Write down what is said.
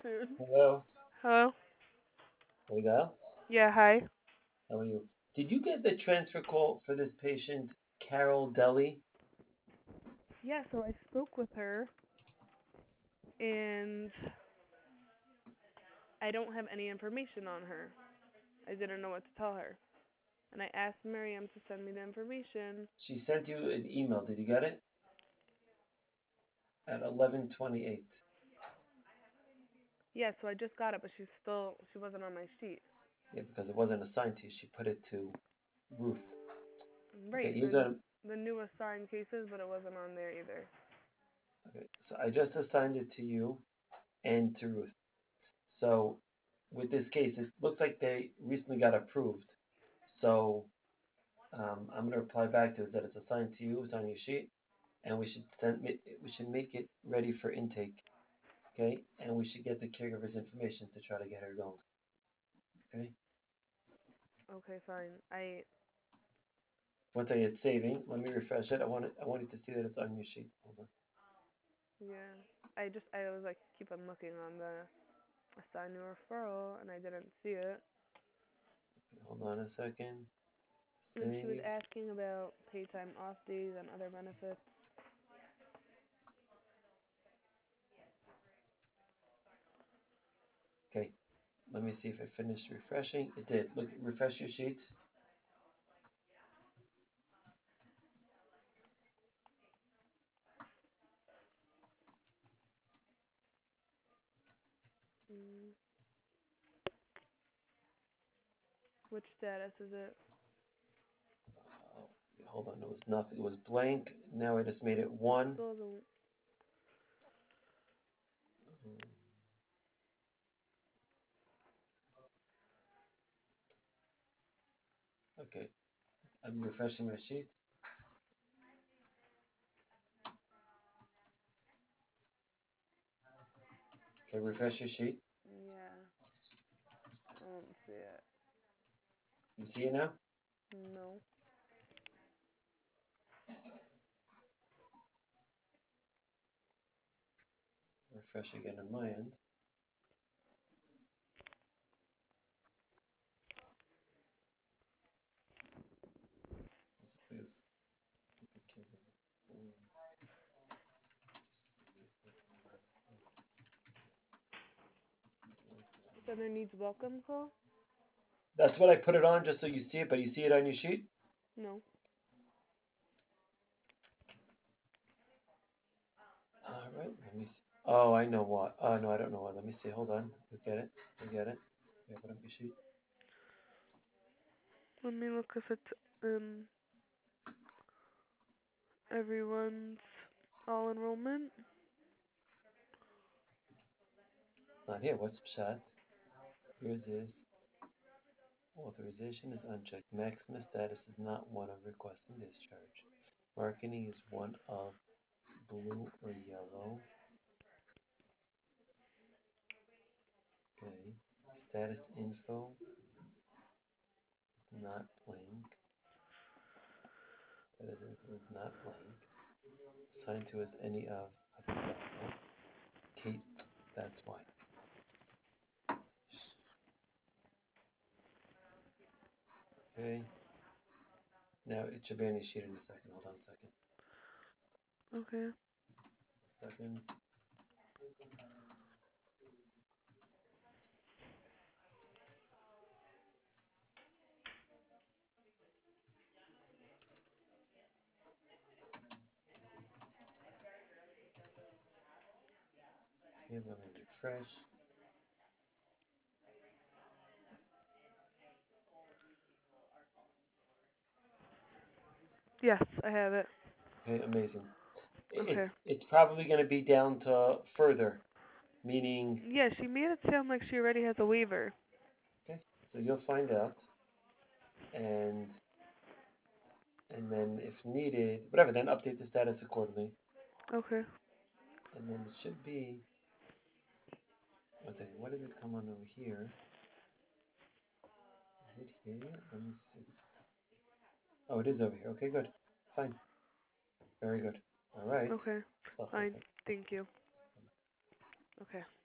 Dude. Hello, Hello? Abigail. Yeah, hi. How are you? Did you get the transfer call for this patient, Carol Deli? Yeah, so I spoke with her, and I don't have any information on her. I didn't know what to tell her. And I asked Miriam to send me the information. She sent you an email. Did you get it? At 11:28. Yeah, so I just got it, but she wasn't on my sheet. Yeah, because it wasn't assigned to you. She put it to Ruth. Okay, Right, you're gonna. the new assigned cases, but it wasn't on there either. Okay, so I just assigned it to you and to Ruth. So with this case, it looks like they recently got approved. So I'm gonna reply back to it that it's assigned to you. It's on your sheet, and we should make it ready for intake. Okay, and we should get the caregiver's information to try to get her going. Okay, Okay, fine. I once I hit saving, let me refresh it. I want you to see that it's on your sheet. Hold on. yeah. I was like keep on looking on the assign new referral, and I didn't see it. Hold on a second. And she was Save. asking about paid time off days and other benefits. Okay, let me see if it finished refreshing. It did. Look, refresh your sheet. Mm, which status is it? Oh, hold on. It was nothing. It was blank. Now I just made it It one. still doesn't. Okay, I'm refreshing my sheet. Okay, refresh your sheet. Yeah, I don't see it. You see it now? No. Refresh again on my end. Please. So there needs welcome call? That's what I put it on just so you see it, but you see it on your sheet? No. All right, let me see. Oh, I know what. Oh, no, I don't know what. Let me see. Hold on. We get it. We get it. Yeah, put up your sheet. Let me look if it's in everyone's all enrollment. Not here. What's Pshat? Yours is authorization is unchecked. Maximus status is not one of requesting discharge. Marketing is one of blue or yellow. Okay. Status info is not blank. Status info is not blank. Assigned to us any of Abigail. Kate. That's why. Okay. Now it should be on your sheet in a second. Hold on a second. Okay. Second. Okay, let me refresh. Yes, I have it. Okay, amazing. Okay. It's probably going to be down to further, meaning, Yeah, she made it sound like she already has a waiver. okay, so you'll find out, and then if needed, whatever, then update the status accordingly, Okay. and then it should be. One second, what did it come on over here? Is it here yet? Let me see. Oh, it is over here. Okay, good, fine, very good. All right. Okay. Fine. Thank you. Okay.